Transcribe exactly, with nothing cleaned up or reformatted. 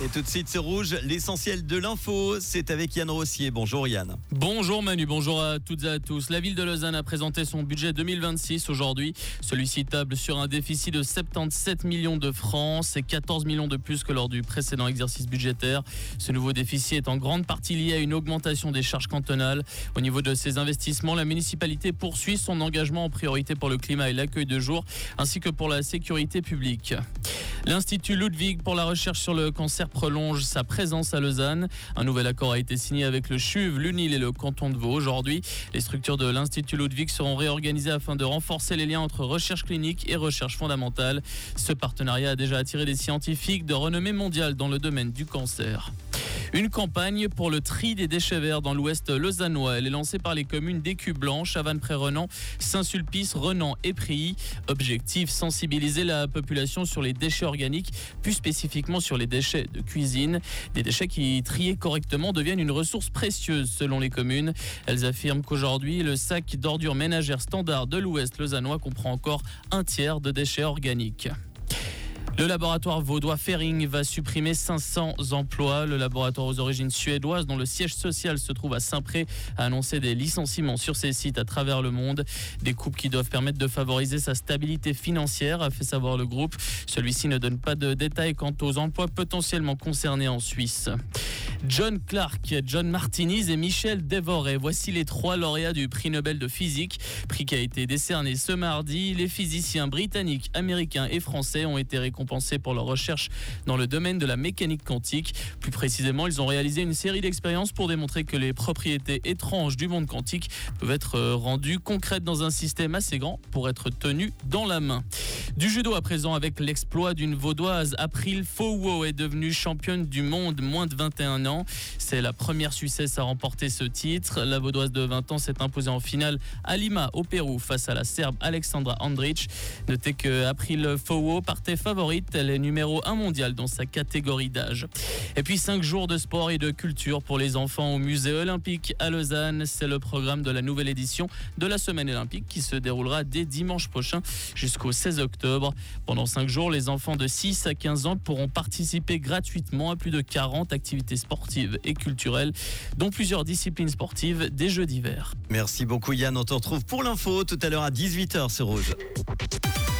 Et tout de suite, c'est Rouge, l'essentiel de l'info, c'est avec Yann Rossier. Bonjour Yann. Bonjour Manu, bonjour à toutes et à tous. La ville de Lausanne a présenté son budget deux mille vingt-six aujourd'hui. Celui-ci table sur un déficit de soixante-dix-sept millions de francs. C'est quatorze millions de plus que lors du précédent exercice budgétaire. Ce nouveau déficit est en grande partie lié à une augmentation des charges cantonales. Au niveau de ses investissements, la municipalité poursuit son engagement en priorité pour le climat et l'accueil de jour, ainsi que pour la sécurité publique. L'Institut Ludwig pour la recherche sur le cancer prolonge sa présence à Lausanne. Un nouvel accord a été signé avec le C H U V, l'U N I L et le canton de Vaud aujourd'hui. Les structures de l'Institut Ludwig seront réorganisées afin de renforcer les liens entre recherche clinique et recherche fondamentale. Ce partenariat a déjà attiré des scientifiques de renommée mondiale dans le domaine du cancer. Une campagne pour le tri des déchets verts dans l'ouest lausannois. Elle est lancée par les communes d'Écu-Blanche, Chavannes-Pré-Renan, Saint-Sulpice, Renan et Prilly. Objectif, sensibiliser la population sur les déchets organiques, plus spécifiquement sur les déchets de cuisine. Des déchets qui, triés correctement, deviennent une ressource précieuse selon les communes. Elles affirment qu'aujourd'hui, le sac d'ordures ménagères standard de l'ouest lausannois comprend encore un tiers de déchets organiques. Le laboratoire vaudois Ferring va supprimer cinq cents emplois. Le laboratoire aux origines suédoises, dont le siège social se trouve à Saint-Pré, a annoncé des licenciements sur ses sites à travers le monde. Des coupes qui doivent permettre de favoriser sa stabilité financière, a fait savoir le groupe. Celui-ci ne donne pas de détails quant aux emplois potentiellement concernés en Suisse. John Clark, John Martinis et Michel Devoré. Voici les trois lauréats du prix Nobel de physique. Prix qui a été décerné ce mardi. Les physiciens britanniques, américains et français ont été récompensés pour leur recherche dans le domaine de la mécanique quantique. Plus précisément, ils ont réalisé une série d'expériences pour démontrer que les propriétés étranges du monde quantique peuvent être rendues concrètes dans un système assez grand pour être tenues dans la main. Du judo à présent avec l'exploit d'une vaudoise. April Fowo est devenue championne du monde moins de vingt et un ans. C'est la première Suissesse à remporter ce titre. La vaudoise de vingt ans s'est imposée en finale à Lima au Pérou face à la Serbe Alexandra Andrić. Notez que April Fowo partait favorite. Elle est numéro un mondial dans sa catégorie d'âge. Et puis cinq jours de sport et de culture pour les enfants au musée olympique à Lausanne. C'est le programme de la nouvelle édition de la semaine olympique qui se déroulera dès dimanche prochain jusqu'au seize octobre. Pendant cinq jours, les enfants de six à quinze ans pourront participer gratuitement à plus de quarante activités sportives et culturelles, dont plusieurs disciplines sportives des Jeux d'hiver. Merci beaucoup Yann, on te retrouve pour l'info tout à l'heure à dix-huit heures sur Rouge.